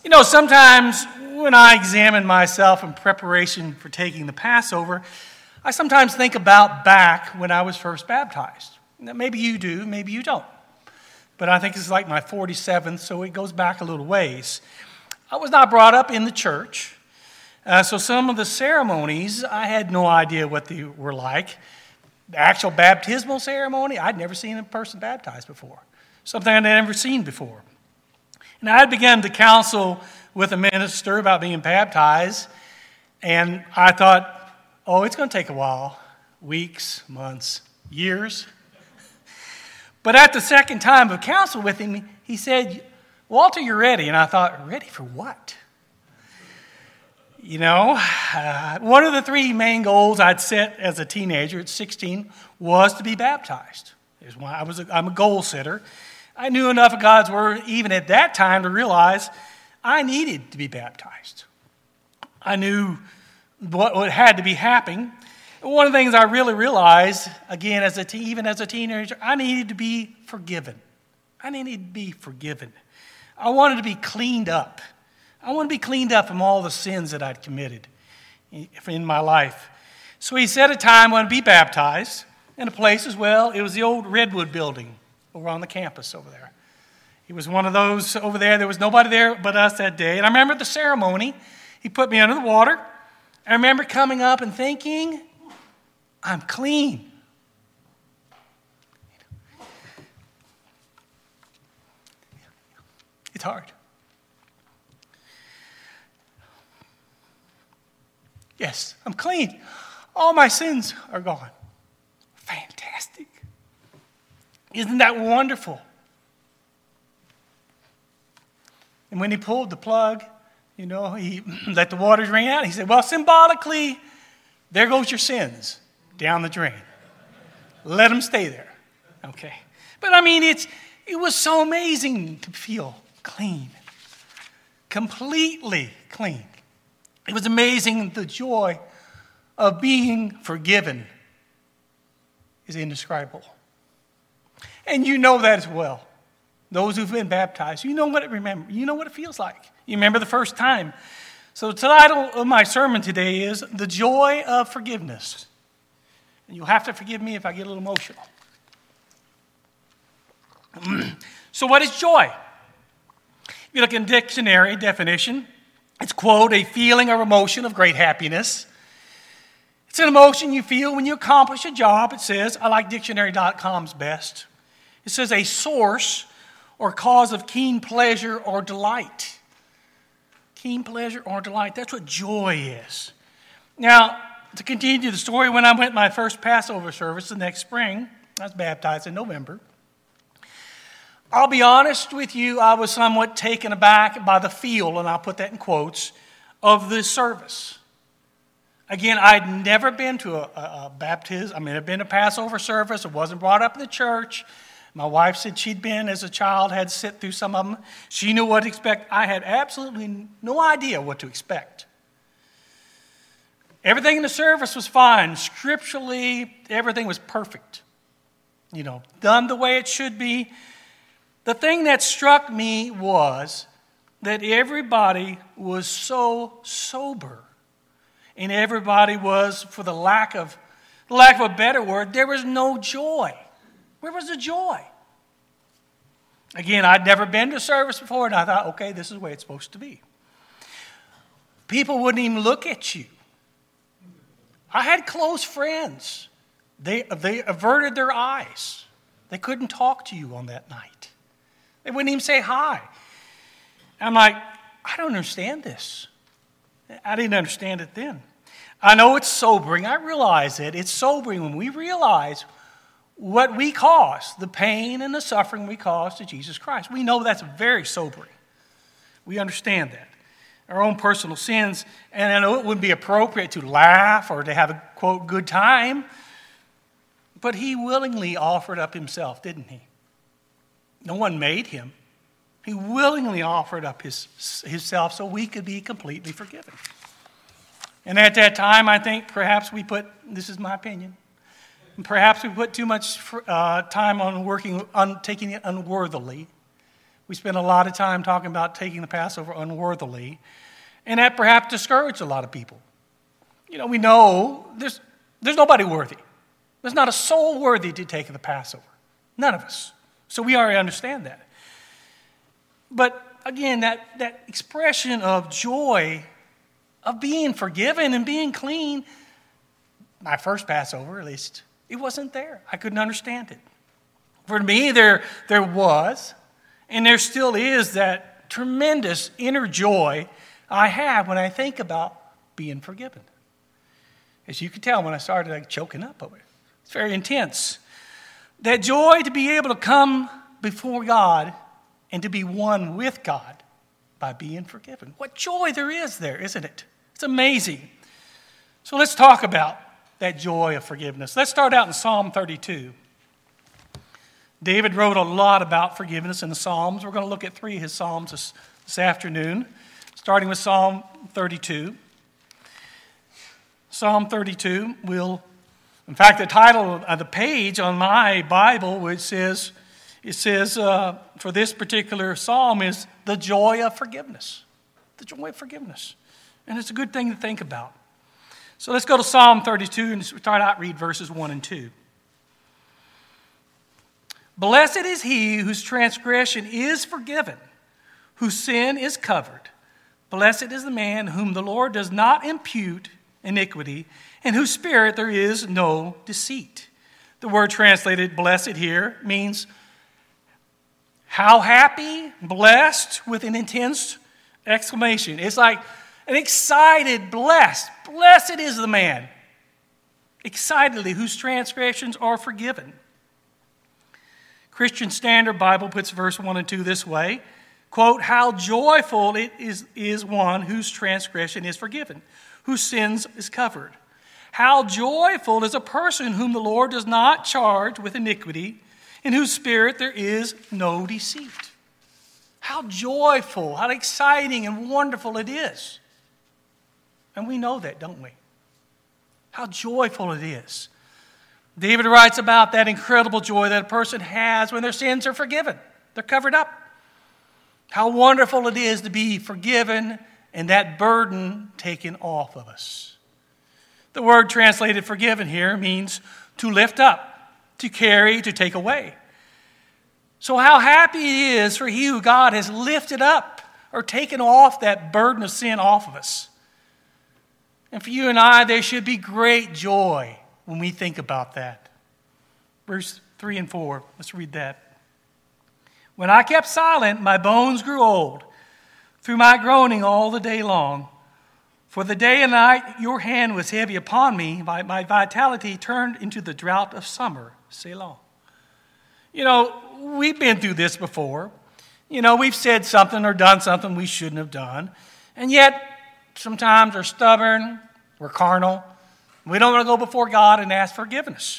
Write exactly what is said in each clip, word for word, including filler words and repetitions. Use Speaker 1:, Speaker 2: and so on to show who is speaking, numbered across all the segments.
Speaker 1: You know, sometimes when I examine myself in preparation for taking the Passover, I sometimes think about back when I was first baptized. Now, maybe you do, maybe you don't. But I think it's like my forty-seventh, so it goes back a little ways. I was not brought up in the church, uh, so some of the ceremonies, I had no idea what they were like. The actual baptismal ceremony, I'd never seen a person baptized before. Something I'd never seen before. And I had begun to counsel with a minister about being baptized, and I thought, oh, it's going to take a while, weeks, months, years. But at the second time of counsel with him, he said, Walter, you're ready. And I thought, ready for what? You know, uh, one of the three main goals I'd set as a teenager at sixteen was to be baptized. It was I was a, I'm a goal setter. I knew enough of God's word even at that time to realize I needed to be baptized. I knew what, what had to be happening. One of the things I really realized, again, as a te- even as a teenager, I needed to be forgiven. I needed to be forgiven. I wanted to be cleaned up. I wanted to be cleaned up from all the sins that I'd committed in my life. So he set a time when I'd be baptized in a place as well. It was the old Redwood building over on the campus over there. It was one of those over there. There was nobody there but us that day. And I remember the ceremony. He put me under the water. I remember coming up and thinking, I'm clean. It's hard. Yes, I'm clean. All my sins are gone. Fantastic. Isn't that wonderful? And when he pulled the plug, you know, he let the water drain out. He said, well, symbolically, there goes your sins down the drain. Let them stay there. Okay. But I mean, it's it was so amazing to feel clean. Completely clean. It was amazing. The joy of being forgiven is indescribable. And you know that as well. Those who've been baptized, you know what it remember. You know what it feels like. You remember the first time. So the title of my sermon today is The Joy of Forgiveness. And you'll have to forgive me if I get a little emotional. So what is joy? If you look in dictionary definition, it's, quote, a feeling or emotion of great happiness. It's an emotion you feel when you accomplish a job. It says, I like dictionary dot com's best. It says a source or cause of keen pleasure or delight. Keen pleasure or delight. That's what joy is. Now, to continue the story, when I went my first Passover service the next spring, I was baptized in November. I'll be honest with you, I was somewhat taken aback by the feel, and I'll put that in quotes, of this service. Again, I'd never been to a, a, a baptism. I mean, I'd been to a Passover service. I wasn't brought up in the church. My wife said she'd been as a child, had to sit through some of them. She knew what to expect. I had absolutely no idea what to expect. Everything in the service was fine. Scripturally, everything was perfect. You know, done the way it should be. The thing that struck me was that everybody was so sober. And everybody was, for the lack of, lack of a better word, there was no joy. Where was the joy? Again, I'd never been to service before, and I thought, okay, this is the way it's supposed to be. People wouldn't even look at you. I had close friends. They, they averted their eyes. They couldn't talk to you on that night. They wouldn't even say hi. I'm like, I don't understand this. I didn't understand it then. I know it's sobering. I realize it. It's sobering when we realize what we cause, the pain and the suffering we cause to Jesus Christ. We know that's very sobering. We understand that. Our own personal sins, and I know it wouldn't be appropriate to laugh or to have a, quote, good time, but he willingly offered up himself, didn't he? No one made him. He willingly offered up his, himself so we could be completely forgiven. And at that time, I think perhaps we put, this is my opinion, perhaps we put too much uh, time on working, on taking it unworthily. We spend a lot of time talking about taking the Passover unworthily, and that perhaps discouraged a lot of people. You know, we know there's, there's nobody worthy. There's not a soul worthy to take the Passover. None of us. So we already understand that. But again, that, that expression of joy, of being forgiven and being clean, my first Passover at least, it wasn't there. I couldn't understand it. For me, there, there was, and there still is, that tremendous inner joy I have when I think about being forgiven. As you can tell when I started like, choking up over it. It's very intense. That joy to be able to come before God and to be one with God by being forgiven. What joy there is there, isn't it? It's amazing. So let's talk about that joy of forgiveness. Let's start out in Psalm thirty-two. David wrote a lot about forgiveness in the Psalms. We're going to look at three of his Psalms this, this afternoon, starting with Psalm thirty-two. Psalm thirty-two will, in fact, the title of the page on my Bible, which says, it says uh, for this particular psalm is the joy of forgiveness. The joy of forgiveness. And it's a good thing to think about. So let's go to Psalm thirty-two and start out, read verses one and two. Blessed is he whose transgression is forgiven, whose sin is covered. Blessed is the man whom the Lord does not impute iniquity, in whose spirit there is no deceit. The word translated blessed here means how happy, blessed, with an intense exclamation. It's like an excited, blessed. Blessed is the man, excitedly, whose transgressions are forgiven. Christian Standard Bible puts verse one and two this way, quote, how joyful it is, is one whose transgression is forgiven, whose sins is covered. How joyful is a person whom the Lord does not charge with iniquity, in whose spirit there is no deceit. How joyful, how exciting and wonderful it is. And we know that, don't we? How joyful it is. David writes about that incredible joy that a person has when their sins are forgiven. They're covered up. How wonderful it is to be forgiven and that burden taken off of us. The word translated forgiven here means to lift up, to carry, to take away. So how happy it is for he who God has lifted up or taken off that burden of sin off of us. And for you and I, there should be great joy when we think about that. Verse three and four, let's read that. When I kept silent, my bones grew old through my groaning all the day long. For the day and night your hand was heavy upon me. My, my vitality turned into the drought of summer. Selah. You know, we've been through this before. You know, we've said something or done something we shouldn't have done. And yet, sometimes we're stubborn, we're carnal. We don't want to go before God and ask forgiveness.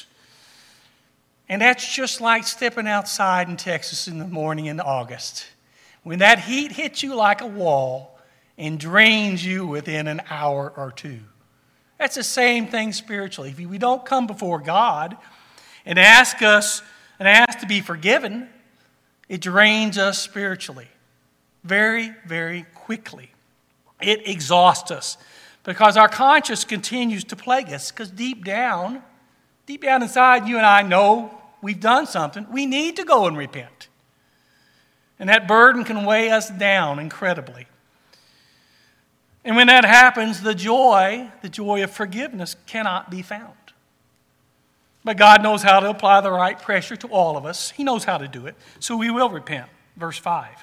Speaker 1: And that's just like stepping outside in Texas in the morning in August. When that heat hits you like a wall and drains you within an hour or two. That's the same thing spiritually. If we don't come before God and ask us and ask to be forgiven, it drains us spiritually very, very quickly. It exhausts us because our conscience continues to plague us because deep down, deep down inside, you and I know we've done something. We need to go and repent. And that burden can weigh us down incredibly. And when that happens, the joy, the joy of forgiveness cannot be found. But God knows how to apply the right pressure to all of us. He knows how to do it. So we will repent. Verse five.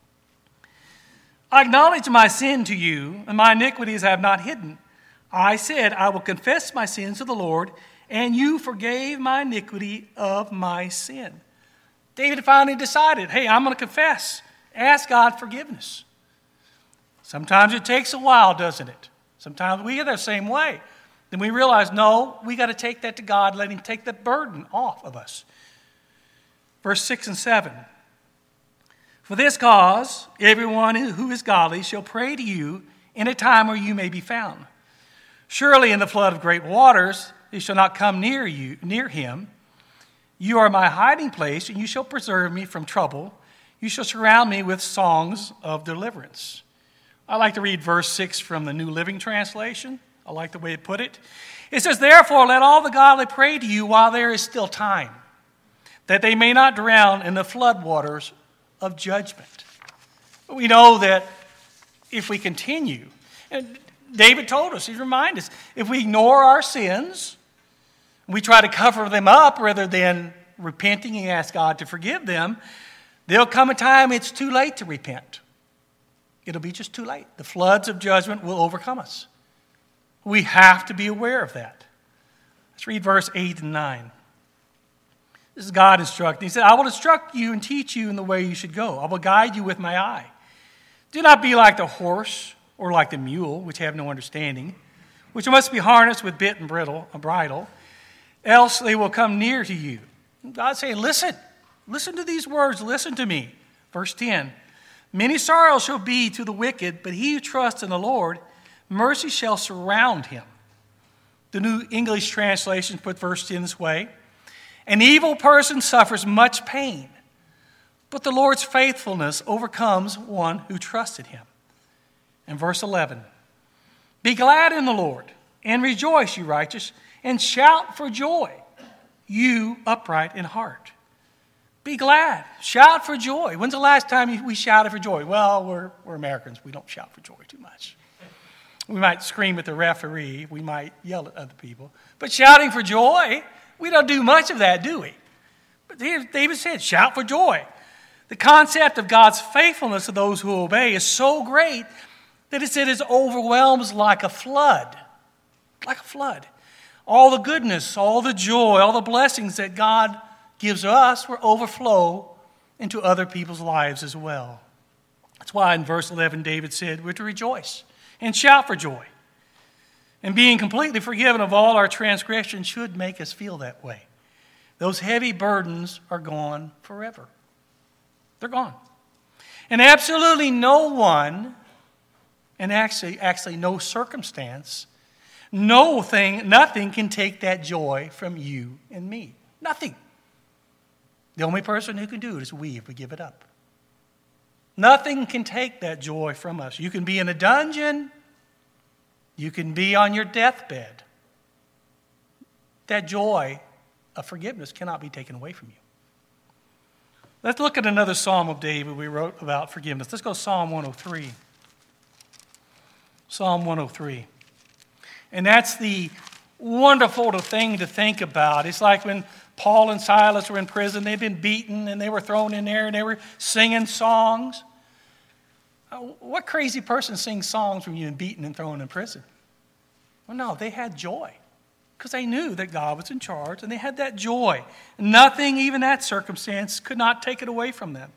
Speaker 1: I acknowledge my sin to you, and my iniquities I have not hidden. I said, I will confess my sins to the Lord, and you forgave my iniquity of my sin. David finally decided, hey, I'm going to confess. Ask God forgiveness. Sometimes it takes a while, doesn't it? Sometimes we get the same way. Then we realize, no, we got to take that to God, let him take the burden off of us. Verse six and seven. For this cause, everyone who is godly shall pray to you in a time where you may be found. Surely in the flood of great waters, they shall not come near you, near him. You are my hiding place, and you shall preserve me from trouble. You shall surround me with songs of deliverance. I like to read verse six from the New Living Translation. I like the way it put it. It says, therefore, let all the godly pray to you while there is still time, that they may not drown in the floodwaters of judgment. We know that if we continue, and David told us, he reminded us, if we ignore our sins, we try to cover them up rather than repenting and ask God to forgive them, there'll come a time it's too late to repent. It'll be just too late. The floods of judgment will overcome us. We have to be aware of that. Let's read verse eight and nine. This is God instructing. He said, I will instruct you and teach you in the way you should go. I will guide you with my eye. Do not be like the horse or like the mule, which have no understanding, which must be harnessed with bit and bridle, a bridle, else they will come near to you. God's saying, listen, listen to these words, listen to me. Verse ten, many sorrows shall be to the wicked, but he who trusts in the Lord, mercy shall surround him. The New English translation put verse ten this way, an evil person suffers much pain, but the Lord's faithfulness overcomes one who trusted him. And verse eleven, be glad in the Lord, and rejoice, you righteous, and shout for joy, you upright in heart. Be glad. Shout for joy. When's the last time we shouted for joy? Well, we're, we're Americans. We don't shout for joy too much. We might scream at the referee. We might yell at other people. But shouting for joy, we don't do much of that, do we? But David said, shout for joy. The concept of God's faithfulness to those who obey is so great that it said it overwhelms like a flood. Like a flood. All the goodness, all the joy, all the blessings that God gives us will overflow into other people's lives as well. That's why in verse eleven, David said, we're to rejoice and shout for joy. And being completely forgiven of all our transgressions should make us feel that way. Those heavy burdens are gone forever. They're gone. And absolutely no one, and actually, actually no circumstance, no thing, nothing can take that joy from you and me. Nothing. The only person who can do it is we if we give it up. Nothing can take that joy from us. You can be in a dungeon. You can be on your deathbed. That joy of forgiveness cannot be taken away from you. Let's look at another psalm of David we wrote about forgiveness. Let's go to Psalm one oh three. Psalm one oh three. And that's the wonderful thing to think about. It's like when Paul and Silas were in prison. They'd been beaten and they were thrown in there and they were singing songs. What crazy person sings songs when you've been beaten and thrown in prison? Well, no, they had joy because they knew that God was in charge and they had that joy. Nothing, even that circumstance, could not take it away from them.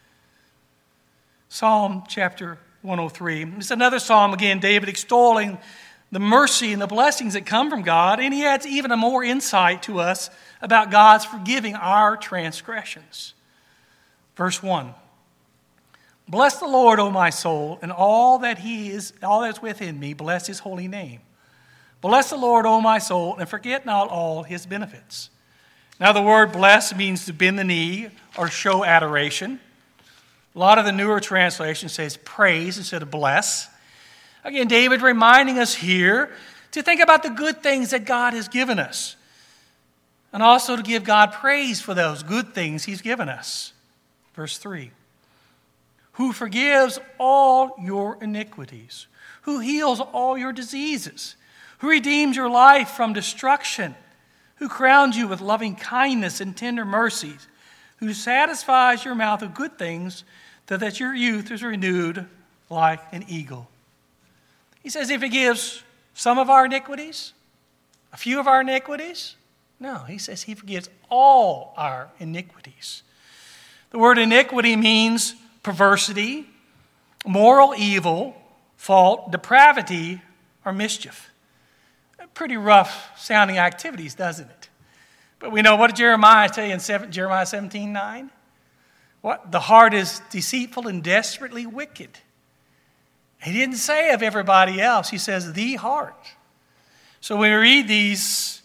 Speaker 1: Psalm chapter one oh three. It's another psalm, again, David extolling the mercy and the blessings that come from God, and he adds even a more insight to us about God's forgiving our transgressions. Verse one. Bless the Lord, O my soul, and all that he is, all that's within me, bless his holy name. Bless the Lord, O my soul, and forget not all his benefits. Now the word bless means to bend the knee or show adoration. A lot of the newer translations says praise instead of bless. Again, David reminding us here to think about the good things that God has given us. And also to give God praise for those good things he's given us. Verse three. Who forgives all your iniquities. Who heals all your diseases. Who redeems your life from destruction. Who crowns you with loving kindness and tender mercies. Who satisfies your mouth with good things so that your youth is renewed like an eagle. He says he forgives some of our iniquities, a few of our iniquities. No, he says he forgives all our iniquities. The word iniquity means perversity, moral evil, fault, depravity, or mischief. Pretty rough sounding activities, doesn't it? But we know, what did Jeremiah tell you in Jeremiah seventeen nine? What? The heart is deceitful and desperately wicked. He didn't say of everybody else. He says the heart. So when we read these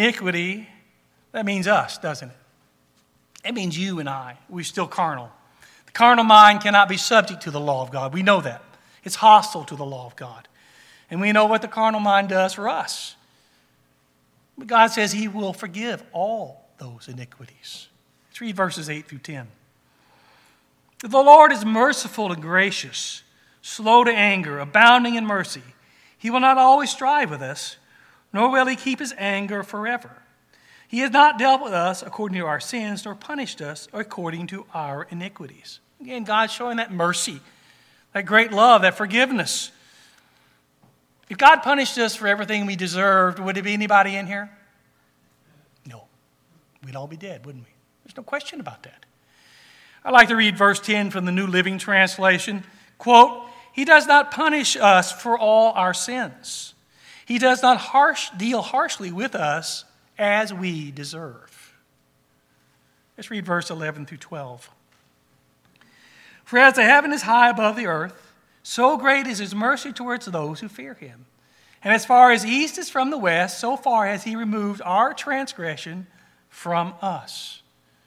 Speaker 1: iniquity, that means us, doesn't it? It means you and I. We're still carnal. The carnal mind cannot be subject to the law of God. We know that. It's hostile to the law of God. And we know what the carnal mind does for us. But God says he will forgive all those iniquities. Let's read verses eight through ten. The Lord is merciful and gracious, slow to anger, abounding in mercy. He will not always strive with us, nor will he keep his anger forever. He has not dealt with us according to our sins, nor punished us according to our iniquities. Again, God's showing that mercy, that great love, that forgiveness. If God punished us for everything we deserved, would there be anybody in here? No. We'd all be dead, wouldn't we? There's no question about that. I'd like to read verse ten from the New Living Translation. Quote, he does not punish us for all our sins. He does not harsh, deal harshly with us as we deserve. Let's read verse eleven through twelve. For as the heaven is high above the earth, so great is his mercy towards those who fear him. And as far as east is from the west, so far has he removed our transgression from us.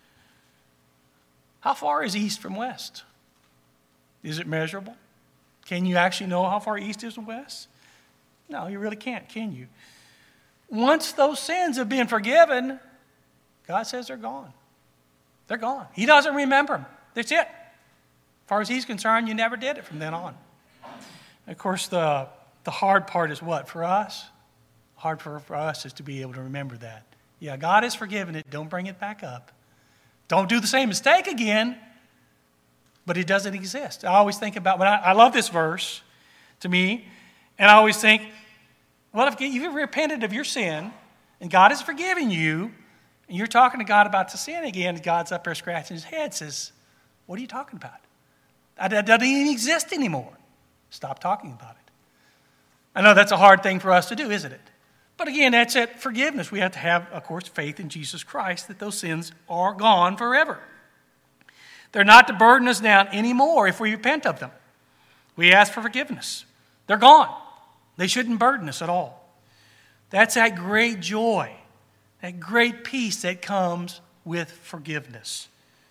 Speaker 1: How far is east from west? Is it measurable? Can you actually know how far east is from west? No, you really can't, can you? Once those sins have been forgiven, God says they're gone. They're gone. He doesn't remember them. That's it. As far as he's concerned, you never did it from then on. Of course, the, the hard part is what for us? Hard for, for us is to be able to remember that. Yeah, God has forgiven it. Don't bring it back up. Don't do the same mistake again, but it doesn't exist. I always think about, when I, I love this verse to me, and I always think, well, if you've repented of your sin, and God has forgiven you, and you're talking to God about the sin again, and God's up there scratching his head, says, what are you talking about? That doesn't even exist anymore. Stop talking about it. I know that's a hard thing for us to do, isn't it? But again, that's it. Forgiveness. We have to have, of course, faith in Jesus Christ that those sins are gone forever. They're not to burden us down anymore if we repent of them. We ask for forgiveness. They're gone. They shouldn't burden us at all. That's that great joy, that great peace that comes with forgiveness.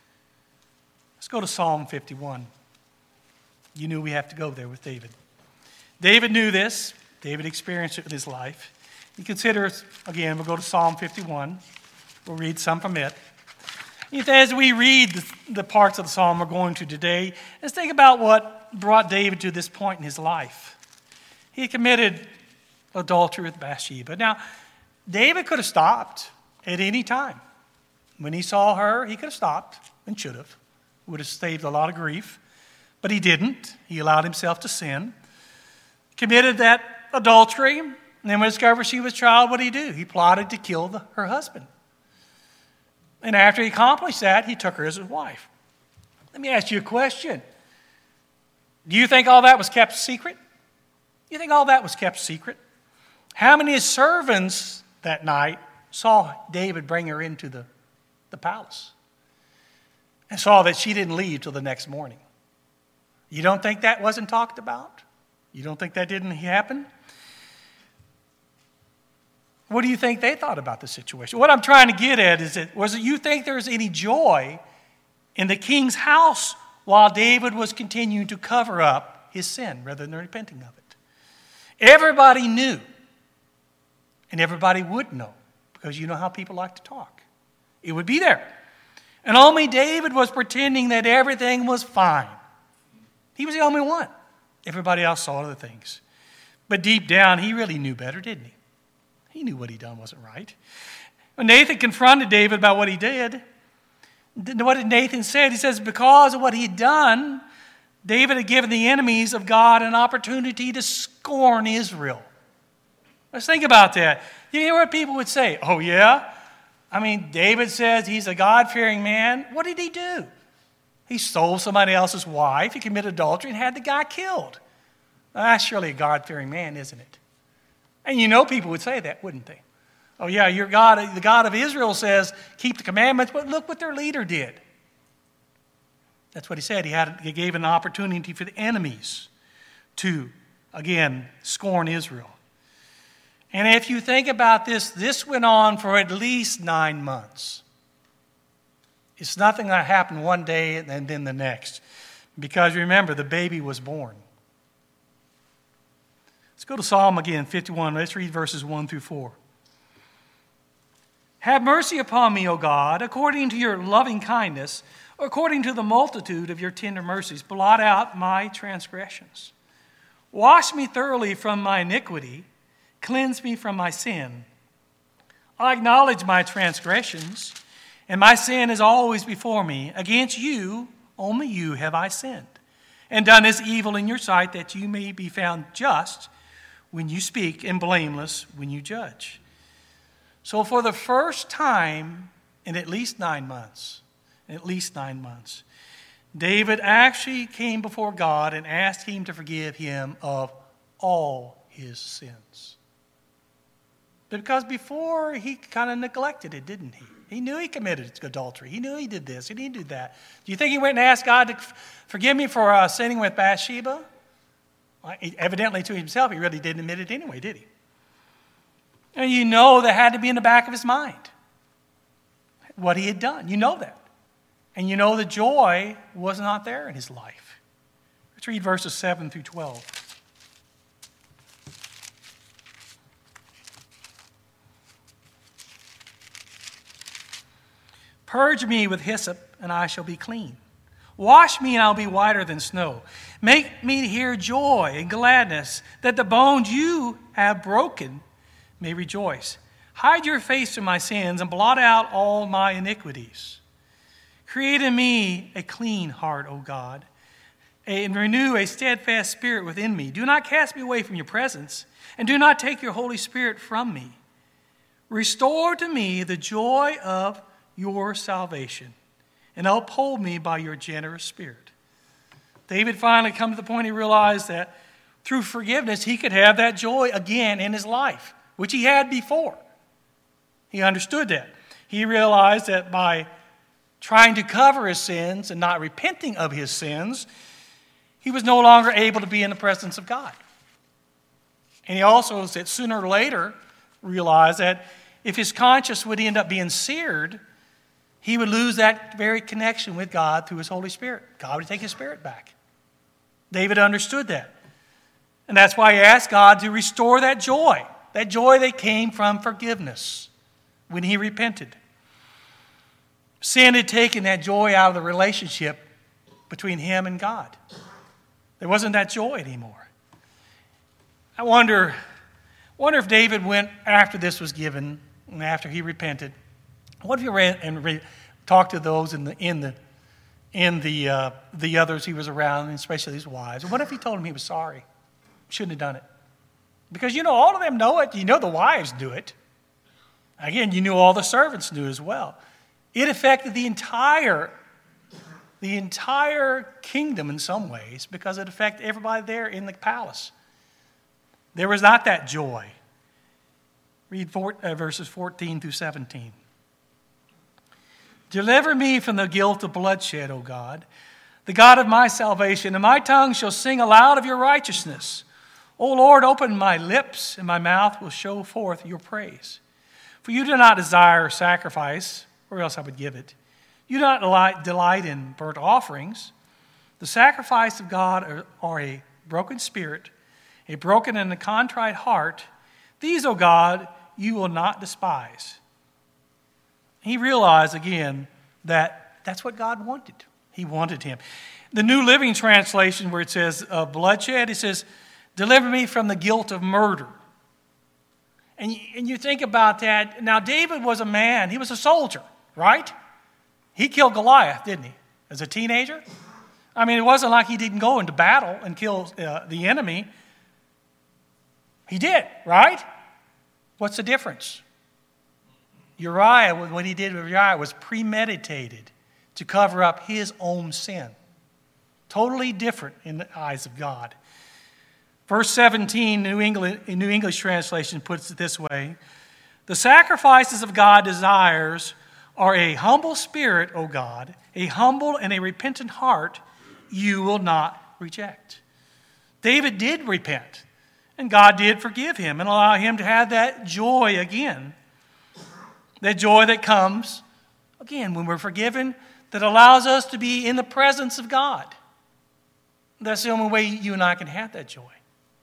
Speaker 1: Let's go to Psalm fifty-one. You knew we have to go there with David. David knew this. David experienced it in his life. You consider, again, we'll go to Psalm fifty-one. We'll read some from it. As we read the, the parts of the psalm we're going to today, let's think about what brought David to this point in his life. He committed adultery with Bathsheba. Now, David could have stopped at any time. When he saw her, he could have stopped and should have. Would have saved a lot of grief. But he didn't. He allowed himself to sin. Committed that adultery. And then when he discovered she was child, what did he do? He plotted to kill the, her husband. And after he accomplished that, he took her as his wife. Let me ask you a question. Do you think all that was kept secret? You think all that was kept secret? How many servants that night saw David bring her into the, the palace and saw that she didn't leave till the next morning? You don't think that wasn't talked about? You don't think that didn't happen? What do you think they thought about the situation? What I'm trying to get at is that, was it you think there was any joy in the king's house while David was continuing to cover up his sin rather than repenting of it? Everybody knew, and everybody would know, because you know how people like to talk. It would be there. And only David was pretending that everything was fine. He was the only one. Everybody else saw other things. But deep down, he really knew better, didn't he? He knew what he'd done wasn't right. When Nathan confronted David about what he did, what did Nathan say? He says, because of what he'd done, David had given the enemies of God an opportunity to scorn Israel. Let's think about that. You hear what people would say? Oh, yeah? I mean, David says he's a God-fearing man. What did he do? He stole somebody else's wife. He committed adultery and had the guy killed. Well, that's surely a God-fearing man, isn't it? And you know people would say that, wouldn't they? Oh, yeah, your God, the God of Israel says, keep the commandments, but look what their leader did. That's what he said. He, had, he gave an opportunity for the enemies to, again, scorn Israel. And if you think about this, this went on for at least nine months. It's nothing that happened one day and then the next. Because remember, the baby was born. Let's go to Psalm again, fifty-one. Let's read verses one through four. Have mercy upon me, O God, according to your loving kindness, according to the multitude of your tender mercies. Blot out my transgressions. Wash me thoroughly from my iniquity. Cleanse me from my sin. I acknowledge my transgressions, and my sin is always before me. Against you, only you have I sinned, and done this evil in your sight, that you may be found just when you speak and blameless when you judge. So for the first time in at least nine months, at least nine months, David actually came before God and asked him to forgive him of all his sins. Because before, he kind of neglected it, didn't he? He knew he committed adultery. He knew he did this. He didn't do that. Do you think he went and asked God to forgive me for uh, sinning with Bathsheba? Well, evidently to himself, he really didn't admit it anyway, did he? And you know that had to be in the back of his mind, what he had done. You know that. And you know the joy was not there in his life. Let's read verses seven through twelve. Purge me with hyssop, and I shall be clean. Wash me, and I'll be whiter than snow. Make me hear joy and gladness, that the bones you have broken may rejoice. Hide your face from my sins, and blot out all my iniquities. Create in me a clean heart, O God, and renew a steadfast spirit within me. Do not cast me away from your presence, and do not take your Holy Spirit from me. Restore to me the joy of your salvation, and uphold me by your generous spirit. David finally come to the point he realized that through forgiveness he could have that joy again in his life, which he had before. He understood that. He realized that by trying to cover his sins and not repenting of his sins, he was no longer able to be in the presence of God. And he also said sooner or later realized that if his conscience would end up being seared, he would lose that very connection with God through his Holy Spirit. God would take his spirit back. David understood that. And that's why he asked God to restore that joy, that joy that came from forgiveness when he repented. Sin had taken that joy out of the relationship between him and God. There wasn't that joy anymore. I wonder, wonder if David went after this was given and after he repented. What if he ran and re- talked to those in the in the in the uh, the others he was around, especially his wives? And what if he told them he was sorry, shouldn't have done it? Because you know all of them know it. You know the wives do it. Again, you knew all the servants knew as well. It affected the entire the entire kingdom in some ways because it affected everybody there in the palace. There was not that joy. Read four, uh, verses fourteen through seventeen. Deliver me from the guilt of bloodshed, O God, the God of my salvation, and my tongue shall sing aloud of your righteousness. O Lord, open my lips, and my mouth will show forth your praise. For you do not desire sacrifice, or else I would give it. You do not delight, delight in burnt offerings. The sacrifice of God are, are a broken spirit, a broken and a contrite heart. These, O God, you will not despise. He realized again that that's what God wanted. He wanted him. The New Living Translation, where it says uh, bloodshed, it says, deliver me from the guilt of murder. And, and you think about that. Now, David was a man. He was a soldier, right? He killed Goliath, didn't he, as a teenager? I mean, it wasn't like he didn't go into battle and kill uh, the enemy. He did, right? What's the difference? Uriah, what he did with Uriah was premeditated to cover up his own sin. Totally different in the eyes of God. Verse seventeen, New English, New English Translation puts it this way. The sacrifices of God desires are a humble spirit, O God, a humble and a repentant heart you will not reject. David did repent, and God did forgive him and allow him to have that joy again. That joy that comes, again, when we're forgiven, that allows us to be in the presence of God. That's the only way you and I can have that joy.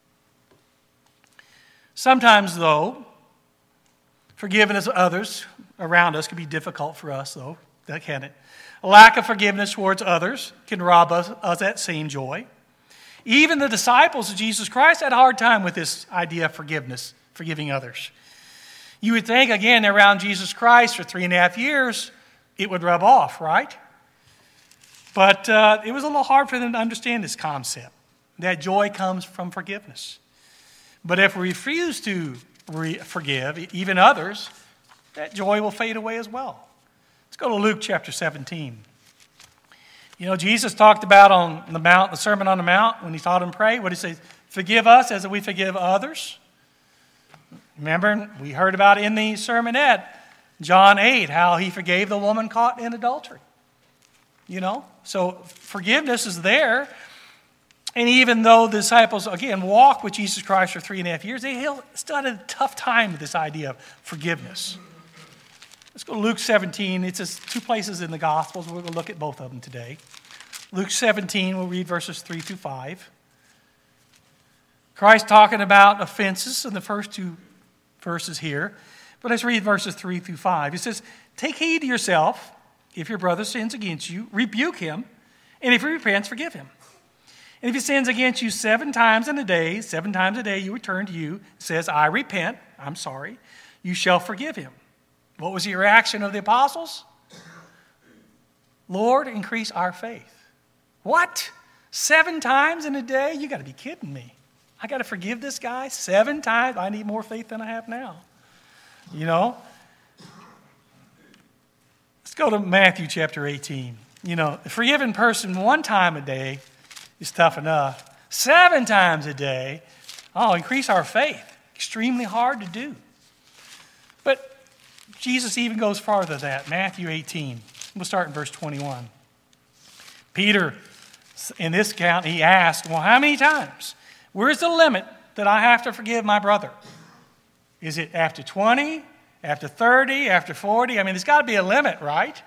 Speaker 1: Sometimes, though, forgiveness of others around us can be difficult for us, though, can it? A lack of forgiveness towards others can rob us of that same joy. Even the disciples of Jesus Christ had a hard time with this idea of forgiveness, forgiving others. You would think, again, they're around Jesus Christ for three and a half years, it would rub off, right? But uh, it was a little hard for them to understand this concept, that joy comes from forgiveness. But if we refuse to re- forgive, even others, that joy will fade away as well. Let's go to Luke chapter seventeen. You know, Jesus talked about on the Mount, the Sermon on the Mount, when he taught him to pray, what did he say? Forgive us as we forgive others. Remember, we heard about in the sermonette, John eight, how he forgave the woman caught in adultery. You know, so forgiveness is there. And even though the disciples, again, walked with Jesus Christ for three and a half years, they still had a tough time with this idea of forgiveness. Let's go to Luke seventeen. It's just two places in the Gospels. We're going to look at both of them today. Luke seventeen, we'll read verses three through five. Christ talking about offenses in the first two verses here. But let's read verses three through five. He says, take heed to yourself. If your brother sins against you, rebuke him. And if he repents, forgive him. And if he sins against you seven times in a day, seven times a day you return to you, says, I repent, I'm sorry, you shall forgive him. What was the reaction of the apostles? Lord, increase our faith. What? Seven times in a day? You got to be kidding me. I got to forgive this guy seven times? I need more faith than I have now. You know? Let's go to Matthew chapter eighteen. You know, a forgiven person one time a day is tough enough. Seven times a day, oh, increase our faith. Extremely hard to do. But Jesus even goes farther than that. Matthew eighteen. We'll start in verse twenty-one. Peter, in this account, he asked, well, how many times? Where's the limit that I have to forgive my brother? Is it after twenty? After thirty? After forty? I mean, there's got to be a limit, right?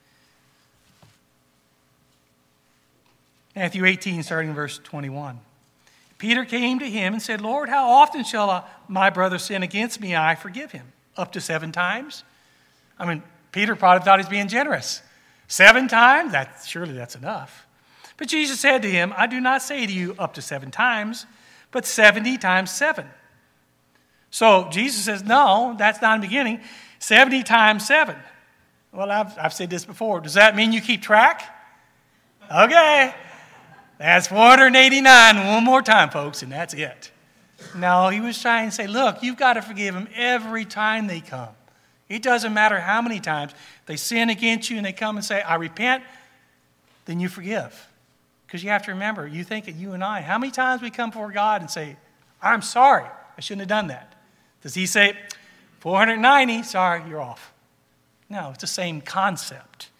Speaker 1: Matthew eighteen, starting in verse twenty-one. Peter came to him and said, Lord, how often shall I, my brother sin against me and I forgive him? Up to seven times? I mean, Peter probably thought he was being generous. Seven times? That, surely that's enough. But Jesus said to him, I do not say to you up to seven times, but seventy times seven. So Jesus says, no, that's not in the beginning. seventy times seven. Well, I've, I've said this before. Does that mean you keep track? Okay. That's four hundred eighty-nine one more time, folks, and that's it. No, he was trying to say, look, you've got to forgive them every time they come. It doesn't matter how many times they sin against you and they come and say, I repent, then you forgive. Because you have to remember, you think that you and I, how many times we come before God and say, I'm sorry, I shouldn't have done that. Does he say, four hundred ninety, sorry, you're off? No, it's the same concept.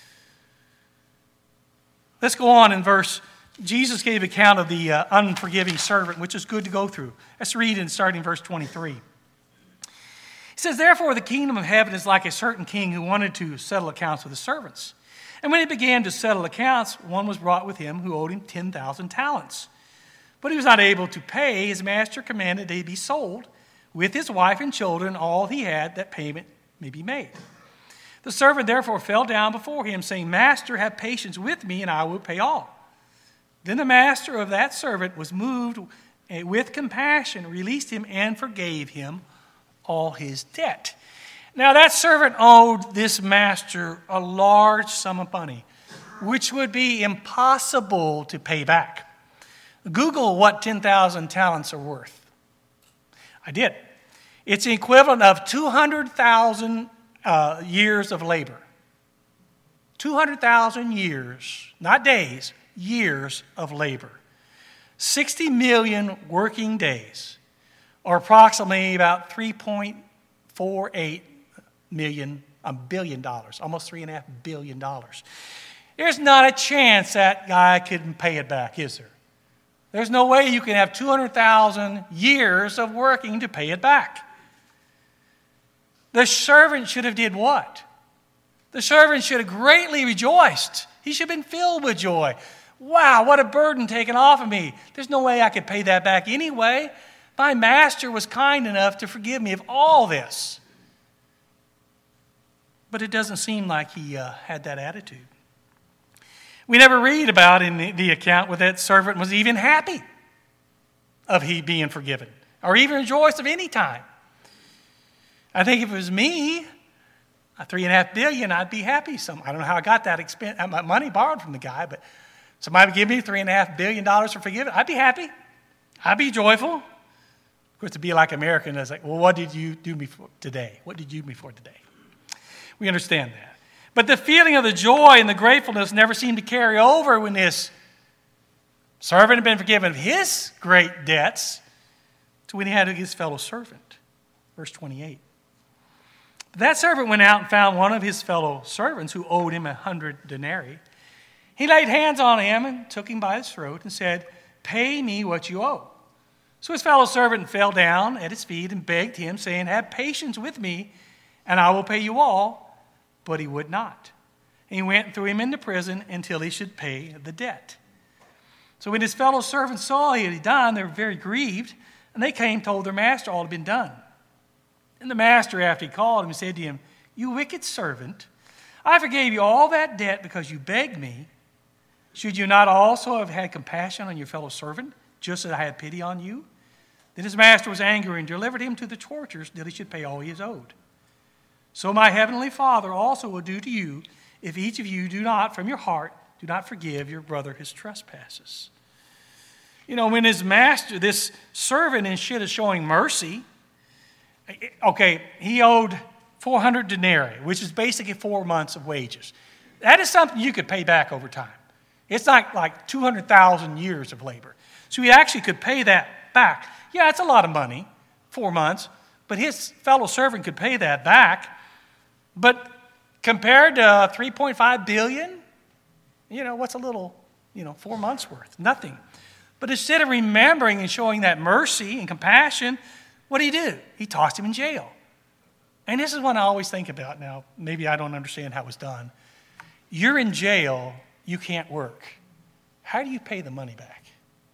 Speaker 1: Let's go on in verse, Jesus gave account of the uh, unforgiving servant, which is good to go through. Let's read in starting in verse twenty-three. He says, therefore the kingdom of heaven is like a certain king who wanted to settle accounts with his servants. And when he began to settle accounts, one was brought with him who owed him ten thousand talents. But he was not able to pay. His master commanded that he be sold with his wife and children, all he had, that payment may be made. The servant therefore fell down before him, saying, Master, have patience with me, and I will pay all. Then the master of that servant was moved with compassion, released him, and forgave him all his debt. Now that servant owed this master a large sum of money, which would be impossible to pay back. Google what ten thousand talents are worth. I did. It's the equivalent of two hundred thousand uh, years of labor. two hundred thousand years, not days, years of labor. sixty million working days, or approximately about three point four eight million, a billion dollars, almost three and a half billion dollars. There's not a chance that guy could pay it back, is there? There's no way you can have two hundred thousand years of working to pay it back. The servant should have did what? The servant should have greatly rejoiced. He should have been filled with joy. Wow, what a burden taken off of me. There's no way I could pay that back anyway. My master was kind enough to forgive me of all this. But it doesn't seem like he uh, had that attitude. We never read about in the, the account where that servant was even happy of he being forgiven, or even rejoiced of any time. I think if it was me, a three and a half billion, I'd be happy. Some I don't know how I got that expense, my money borrowed from the guy, but somebody would give me three and a half billion dollars for forgiving. I'd be happy. I'd be joyful. Of course, to be like American, it's like, well, what did you do me for today? What did you do me for today? We understand that. But the feeling of the joy and the gratefulness never seemed to carry over when this servant had been forgiven of his great debts to when he had his fellow servant. Verse twenty-eight. That servant went out and found one of his fellow servants who owed him a hundred denarii. He laid hands on him and took him by his throat and said, "Pay me what you owe." So his fellow servant fell down at his feet and begged him, saying, "Have patience with me, and I will pay you all." But he would not. And he went and threw him into prison until he should pay the debt. So when his fellow servants saw he had done, they were very grieved, and they came and told their master all had been done. And the master, after he called him, said to him, "You wicked servant, I forgave you all that debt because you begged me. Should you not also have had compassion on your fellow servant, just as I had pity on you?" Then his master was angry and delivered him to the torturers till he should pay all he is owed. So my heavenly Father also will do to you if each of you do not, from your heart, do not forgive your brother his trespasses. You know, when his master, this servant, instead of showing mercy, okay, he owed four hundred denarii, which is basically four months of wages. That is something you could pay back over time. It's not like two hundred thousand years of labor. So he actually could pay that back. Yeah, it's a lot of money, four months, but his fellow servant could pay that back. But compared to three point five billion dollars, you know, what's a little, you know, four months worth? Nothing. But instead of remembering and showing that mercy and compassion, what did he do? He tossed him in jail. And this is what I always think about now. Maybe I don't understand how it was done. You're in jail, you can't work. How do you pay the money back?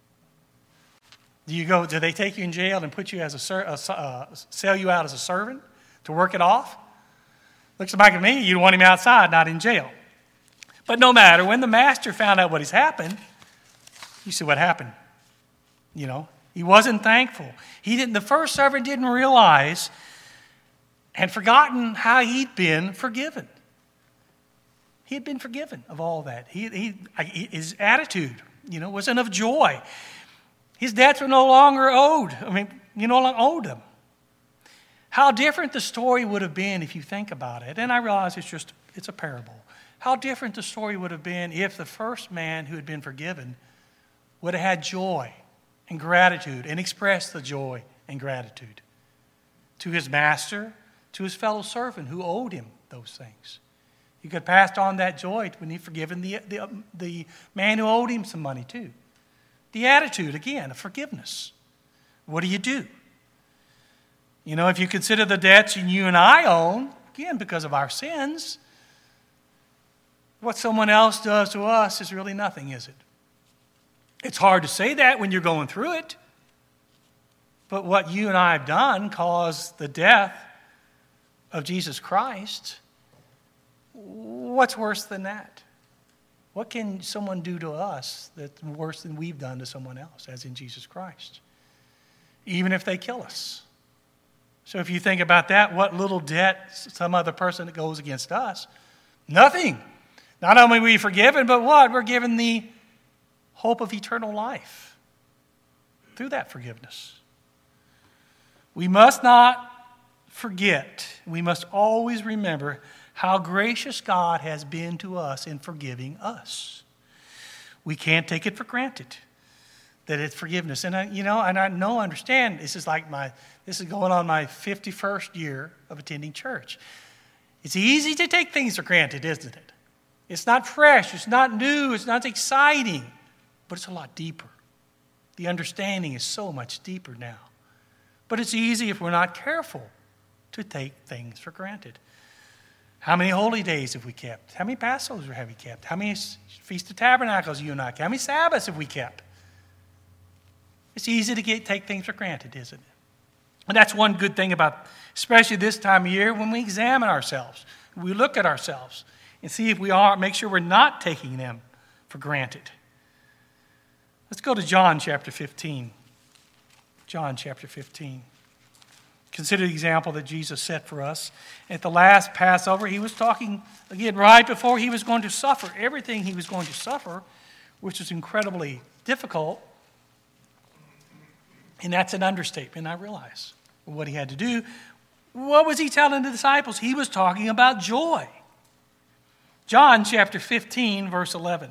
Speaker 1: Do you go, do they take you in jail and put you as a, ser- a uh, sell you out as a servant to work it off? Looks like to me, you want him outside, not in jail. But no matter, when the master found out what has happened, you see what happened. You know, he wasn't thankful. He didn't. The first servant didn't realize and forgotten how he'd been forgiven. He had been forgiven of all that. He, he, his attitude, you know, wasn't of joy. His debts were no longer owed. I mean, you no longer owed them. How different the story would have been if you think about it. And I realize it's just, it's a parable. How different the story would have been if the first man who had been forgiven would have had joy and gratitude and expressed the joy and gratitude to his master, to his fellow servant who owed him those things. He could have passed on that joy when he forgiven the, the, the man who owed him some money too. The attitude, again, of forgiveness. What do you do? You know, if you consider the debts you and I own, again, because of our sins, what someone else does to us is really nothing, is it? It's hard to say that when you're going through it. But what you and I have done caused the death of Jesus Christ. What's worse than that? What can someone do to us that's worse than we've done to someone else, as in Jesus Christ? Even if they kill us. So if you think about that, what little debt some other person that goes against us? Nothing. Not only are we forgiven, but what? We're given the hope of eternal life through that forgiveness. We must not forget, we must always remember how gracious God has been to us in forgiving us. We can't take it for granted that it's forgiveness. And I, you know, and I know, understand, this is like my, this is going on my fifty-first year of attending church. It's easy to take things for granted, isn't it? It's not fresh, it's not new, it's not exciting, but it's a lot deeper. The understanding is so much deeper now. But it's easy if we're not careful to take things for granted. How many holy days have we kept? How many Passovers have we kept? How many Feast of Tabernacles you and I kept? How many Sabbaths have we kept? It's easy to get, take things for granted, isn't it? And that's one good thing about, especially this time of year, when we examine ourselves. We look at ourselves and see if we are, make sure we're not taking them for granted. Let's go to John chapter fifteen. John chapter fifteen. Consider the example that Jesus set for us. At the last Passover, he was talking, again, right before he was going to suffer, everything he was going to suffer, which was incredibly difficult. And that's an understatement, I realize, what he had to do. What was he telling the disciples? He was talking about joy. John chapter fifteen, verse eleven.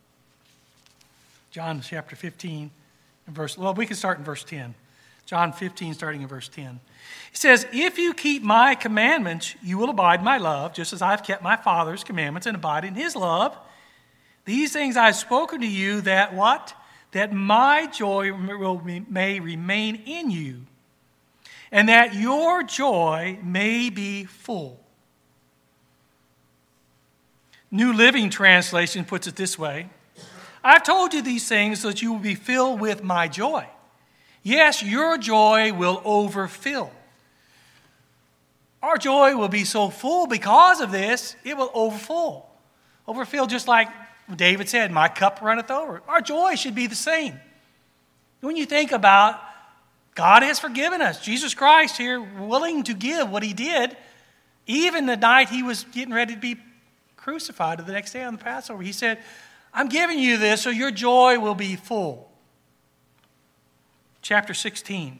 Speaker 1: John chapter fifteen, and verse, well, we can start in verse ten. John fifteen, starting in verse ten. It says, if you keep my commandments, you will abide in my love, just as I've kept my Father's commandments and abide in his love. These things I've spoken to you, that what? That my joy may remain in you, and that your joy may be full. New Living Translation puts it this way. I've told you these things so that you will be filled with my joy. Yes, your joy will overfill. Our joy will be so full because of this, it will overfill. Overfill, just like David said, my cup runneth over. Our joy should be the same. When you think about God has forgiven us, Jesus Christ here willing to give what he did, even the night he was getting ready to be crucified, or the next day on the Passover, he said, I'm giving you this so your joy will be full. Chapter sixteen.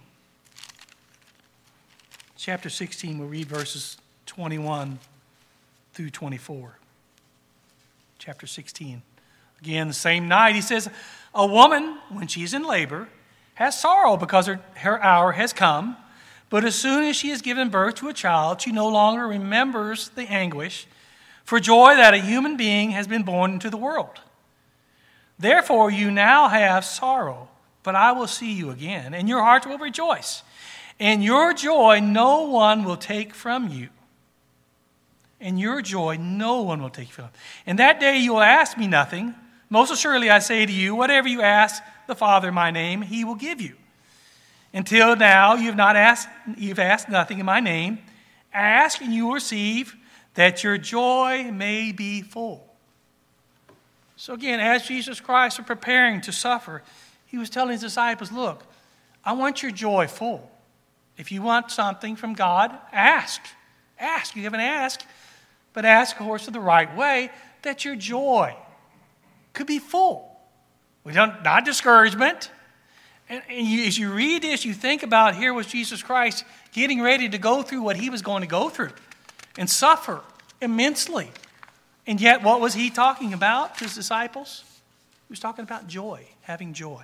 Speaker 1: Chapter sixteen, we'll read verses twenty-one through twenty-four. Chapter sixteen. Again, the same night, he says, a woman, when she's in labor, has sorrow because her, her hour has come. But as soon as she has given birth to a child, she no longer remembers the anguish for joy that a human being has been born into the world. Therefore, you now have sorrow, but I will see you again, and your heart will rejoice. And your joy no one will take from you. And your joy no one will take from you. And that day you will ask me nothing. Most assuredly I say to you, whatever you ask the Father in my name, he will give you. Until now you have not asked, you've asked nothing in my name. Ask and you will receive, that your joy may be full. So again, as Jesus Christ was preparing to suffer, he was telling his disciples, look, I want your joy full. If you want something from God, ask. Ask. You haven't asked, but ask, of course, in the right way, that your joy could be full. We don't, not discouragement. And, and you, as you read this, you think about here was Jesus Christ getting ready to go through what he was going to go through and suffer immensely. And yet, what was he talking about to his disciples? He was talking about joy, having joy.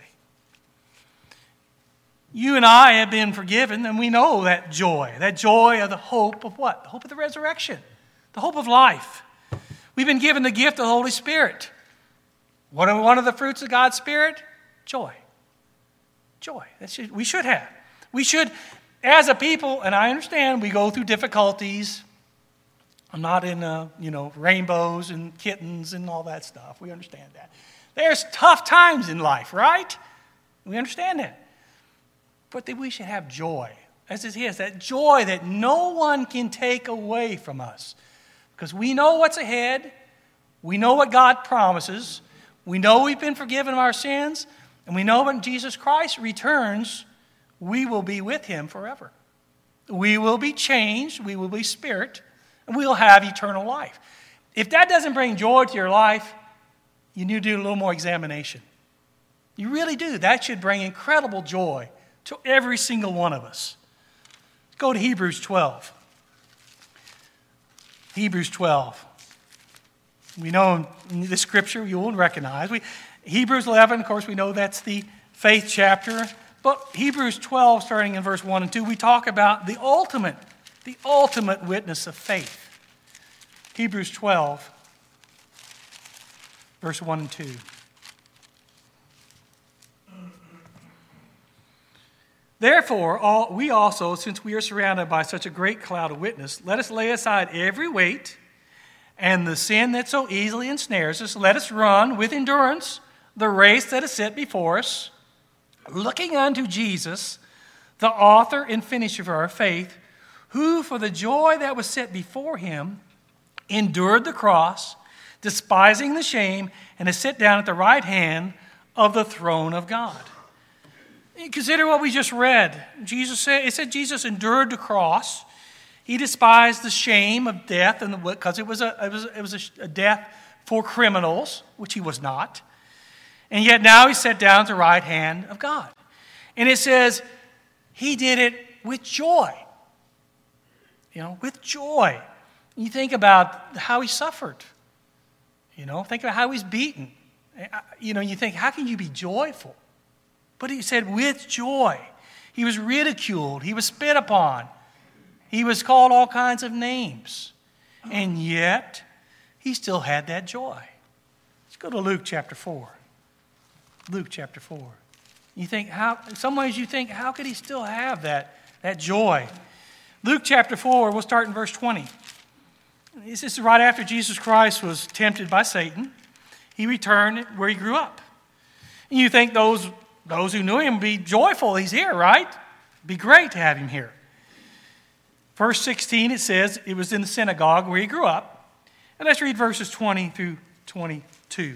Speaker 1: You and I have been forgiven, and we know that joy, that joy of the hope of what? The hope of the resurrection, the hope of life. We've been given the gift of the Holy Spirit. What are one of the fruits of God's Spirit? Joy. Joy. That should, we should have. We should, as a people, and I understand we go through difficulties. I'm not in, uh, you know, rainbows and kittens and all that stuff. We understand that. There's tough times in life, right? We understand that. But that we should have joy, as it is, that joy that no one can take away from us. Because we know what's ahead. We know what God promises. We know we've been forgiven of our sins. And we know when Jesus Christ returns, we will be with him forever. We will be changed. We will be spirit. And we'll have eternal life. If that doesn't bring joy to your life, you need to do a little more examination. You really do. That should bring incredible joy to every single one of us. Let's go to Hebrews twelve. Hebrews twelve. We know in this scripture you will recognize. We, Hebrews eleven, of course, we know that's the faith chapter. But Hebrews twelve, starting in verse one and two, we talk about the ultimate, the ultimate witness of faith. Hebrews twelve, verse one and two. Therefore, all, we also, since we are surrounded by such a great cloud of witness, let us lay aside every weight and the sin that so easily ensnares us, let us run with endurance the race that is set before us, looking unto Jesus, the author and finisher of our faith, who for the joy that was set before him endured the cross, despising the shame, and is set down at the right hand of the throne of God. Consider what we just read. Jesus said, it said Jesus endured the cross. He despised the shame of death, and because it was a it was it was a, a death for criminals, which he was not. And yet now he's set down at the right hand of God. And it says he did it with joy. You know, with joy. You think about how he suffered. You know, think about how he's beaten. You know, you think, how can you be joyful? But he said, with joy. He was ridiculed. He was spit upon. He was called all kinds of names. And yet, he still had that joy. Let's go to Luke chapter four. Luke chapter four. You think, how, in some ways you think, how could he still have that, that joy? Luke chapter four, we'll start in verse twenty. This is right after Jesus Christ was tempted by Satan. He returned where he grew up. And you think those, those who knew him would be joyful. He's here, right? It'd be great to have him here. Verse sixteen, it says, it was in the synagogue where he grew up. And let's read verses twenty through twenty-two.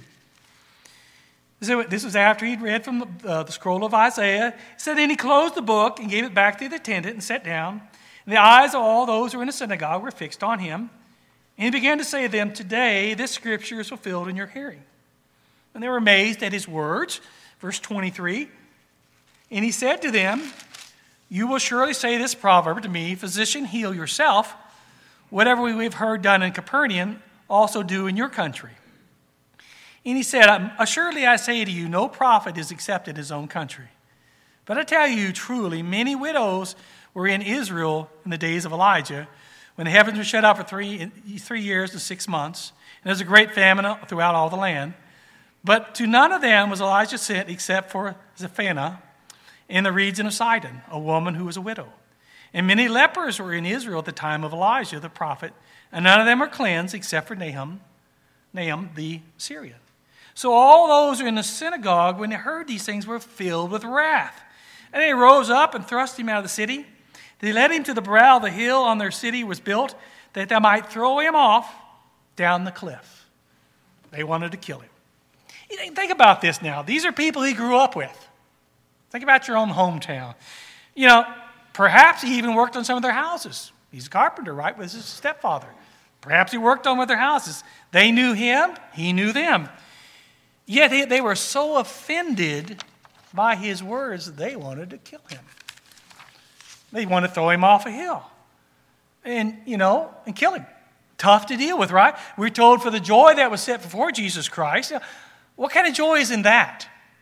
Speaker 1: This was after he'd read from the, uh, the scroll of Isaiah. It said, then he closed the book and gave it back to the attendant and sat down. And the eyes of all those who were in the synagogue were fixed on him. And he began to say to them, today this scripture is fulfilled in your hearing. And they were amazed at his words. Verse twenty-three. And he said to them, you will surely say this proverb to me, physician, heal yourself. Whatever we have heard done in Capernaum, also do in your country. And he said, assuredly I say to you, no prophet is accepted in his own country. But I tell you truly, many widows were in Israel in the days of Elijah, when the heavens were shut out for three, three years and six months, and there was a great famine throughout all the land. But to none of them was Elijah sent except for Zephaniah in the region of Sidon, a woman who was a widow. And many lepers were in Israel at the time of Elijah the prophet, and none of them were cleansed except for Nahum, Nahum the Syrian. So all those who were in the synagogue, when they heard these things, were filled with wrath. And they rose up and thrust him out of the city. They led him to the brow of the hill on their city was built, that they might throw him off down the cliff. They wanted to kill him. Think about this now. These are people he grew up with. Think about your own hometown. You know, perhaps he even worked on some of their houses. He's a carpenter, right, with his stepfather. Perhaps he worked on one of their houses. They knew him. He knew them. Yet they, they were so offended by his words that they wanted to kill him. They wanted to throw him off a hill and, you know, and kill him. Tough to deal with, right? We're told for the joy that was set before Jesus Christ. What kind of joy is in that?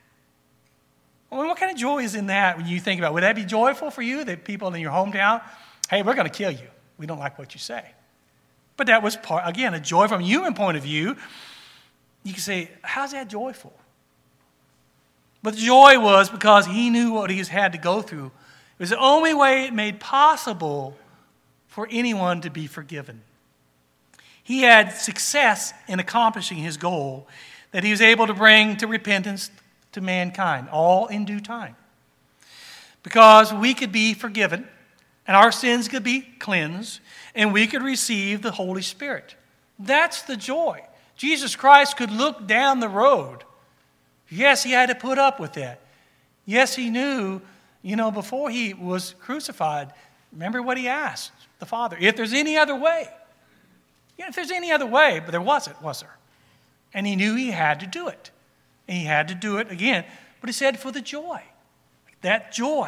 Speaker 1: I mean, what kind of joy is in that when you think about it? Would that be joyful for you, that people in your hometown, hey, we're going to kill you. We don't like what you say. But that was, part, again, a joy from a human point of view. You can say, how's that joyful? But the joy was because he knew what he had to go through. It was the only way it made possible for anyone to be forgiven. He had success in accomplishing his goal that he was able to bring to repentance to mankind, all in due time. Because we could be forgiven, and our sins could be cleansed, and we could receive the Holy Spirit. That's the joy. Jesus Christ could look down the road. Yes, he had to put up with that. Yes, he knew, you know, before he was crucified, remember what he asked the Father, if there's any other way. Yeah, if there's any other way, but there wasn't, was there? And he knew he had to do it. And he had to do it again. But he said for the joy. That joy.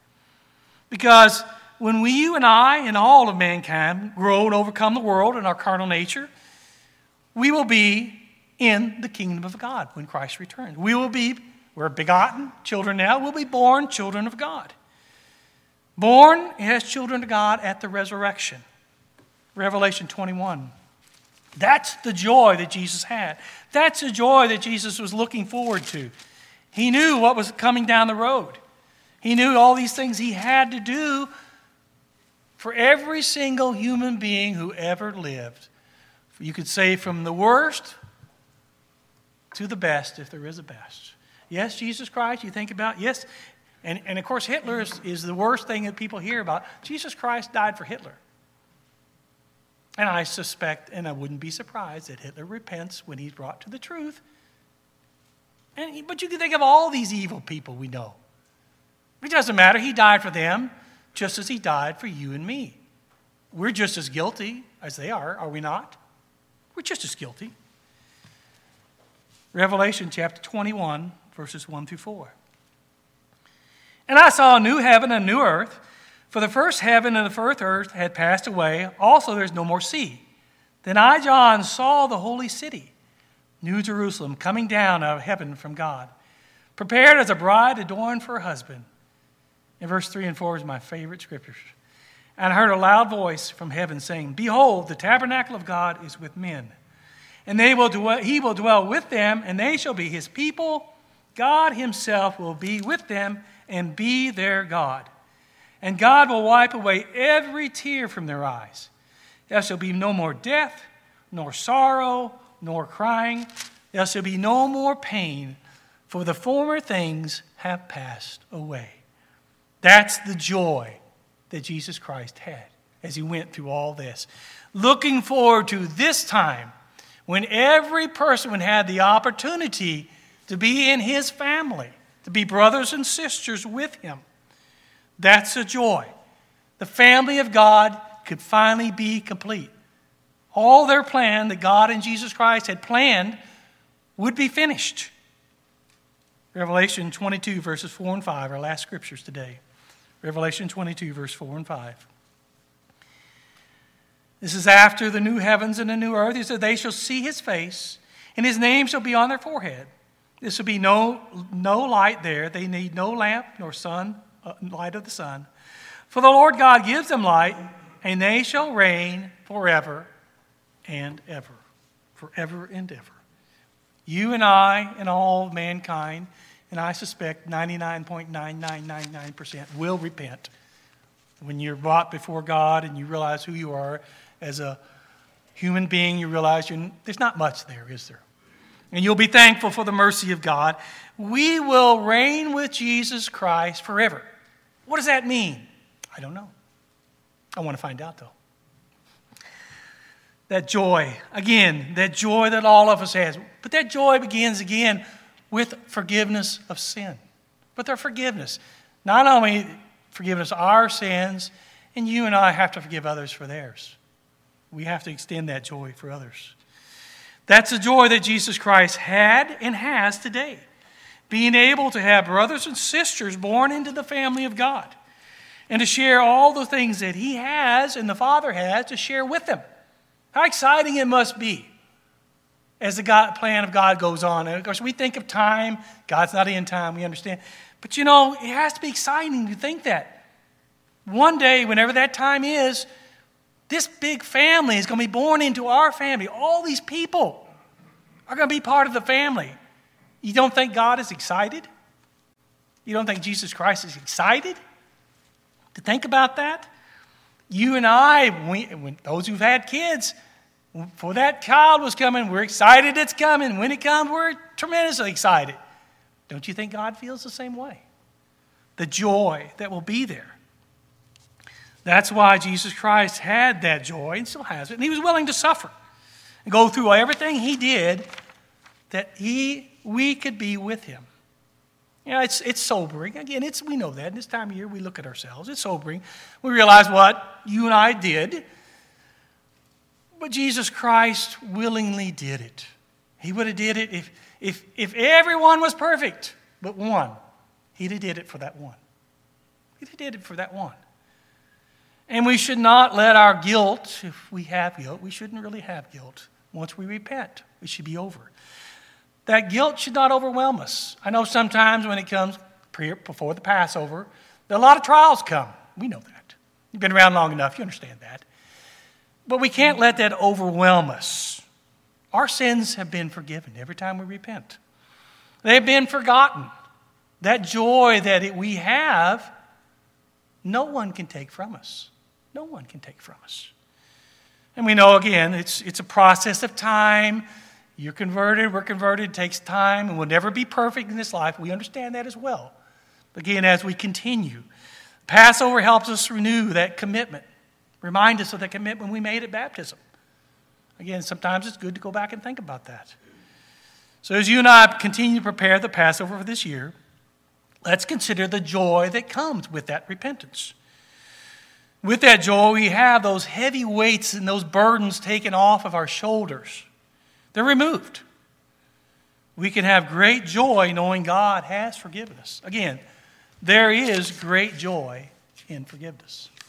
Speaker 1: Because when we, you and I, and all of mankind grow and overcome the world and our carnal nature, we will be in the kingdom of God when Christ returns. We will be, we're begotten children now, we'll be born children of God. Born as children of God at the resurrection. Revelation twenty-one. That's the joy that Jesus had. That's the joy that Jesus was looking forward to. He knew what was coming down the road. He knew all these things he had to do for every single human being who ever lived. You could say from the worst to the best, if there is a best. Yes, Jesus Christ, you think about, yes. And, and of course, Hitler is, is the worst thing that people hear about. Jesus Christ died for Hitler. And I suspect, and I wouldn't be surprised, that Hitler repents when he's brought to the truth. And, but you can think of all these evil people we know. It doesn't matter. He died for them just as he died for you and me. We're just as guilty as they are, are we not? We're just as guilty. Revelation chapter twenty-one, verses one through four. And I saw a new heaven and a new earth, for the first heaven and the first earth had passed away. Also there's no more sea. Then I, John, saw the holy city, New Jerusalem, coming down out of heaven from God, prepared as a bride adorned for her husband. And verse three and four is my favorite scriptures. And I heard a loud voice from heaven saying, Behold, the tabernacle of God is with men. And they will dwell, he will dwell with them, and they shall be his people. God himself will be with them and be their God. And God will wipe away every tear from their eyes. There shall be no more death, nor sorrow, nor crying. There shall be no more pain, for the former things have passed away. That's the joy that Jesus Christ had as he went through all this. Looking forward to this time when every person would have the opportunity to be in his family, to be brothers and sisters with him. That's a joy. The family of God could finally be complete. All their plan that God and Jesus Christ had planned would be finished. Revelation twenty-two, verses four and five, our last scriptures today. Revelation twenty-two, verse four and five. This is after the new heavens and the new earth. He said, they shall see his face, and his name shall be on their forehead. There shall be no, no light there. They need no lamp nor sun, uh, light of the sun. For the Lord God gives them light, and they shall reign forever and ever. Forever and ever. You and I and all mankind, and I suspect ninety-nine point nine nine nine nine percent will repent. When you're brought before God and you realize who you are as a human being, you realize you're, there's not much there, is there? And you'll be thankful for the mercy of God. We will reign with Jesus Christ forever. What does that mean? I don't know. I want to find out, though. That joy, again, that joy that all of us has. But that joy begins again with forgiveness of sin. With our forgiveness. Not only forgiveness of our sins, and you and I have to forgive others for theirs. We have to extend that joy for others. That's the joy that Jesus Christ had and has today. Being able to have brothers and sisters born into the family of God. And to share all the things that he has and the Father has to share with them. How exciting it must be as the God, plan of God goes on. And of course, we think of time. God's not in time, we understand. But you know, it has to be exciting to think that. One day, whenever that time is, this big family is going to be born into our family. All these people are going to be part of the family. You don't think God is excited? You don't think Jesus Christ is excited to think about that? You and I, we, when, those who've had kids, for that child was coming, we're excited it's coming. When it comes, we're tremendously excited. Don't you think God feels the same way? The joy that will be there. That's why Jesus Christ had that joy and still has it. And he was willing to suffer and go through everything he did that he, we could be with him. You know, it's, it's sobering. Again, it's, we know that. In this time of year, we look at ourselves. It's sobering. We realize what you and I did. But Jesus Christ willingly did it. He would have did it if, if, if everyone was perfect but one. He'd have did it for that one. He'd have did it for that one. And we should not let our guilt, if we have guilt, we shouldn't really have guilt. Once we repent, it should be over. That guilt should not overwhelm us. I know sometimes when it comes before the Passover, a lot of trials come. We know that. You've been around long enough, you understand that. But we can't let that overwhelm us. Our sins have been forgiven every time we repent. They've been forgotten. That joy that it, we have, no one can take from us. No one can take from us. And we know, again, it's, it's a process of time. You're converted, we're converted, it takes time, and we'll never be perfect in this life. We understand that as well. But again, as we continue, Passover helps us renew that commitment. Remind us of that commitment we made at baptism. Again, sometimes it's good to go back and think about that. So as you and I continue to prepare the Passover for this year, let's consider the joy that comes with that repentance. With that joy, we have those heavy weights and those burdens taken off of our shoulders. They're removed. We can have great joy knowing God has forgiven us. Again, there is great joy in forgiveness.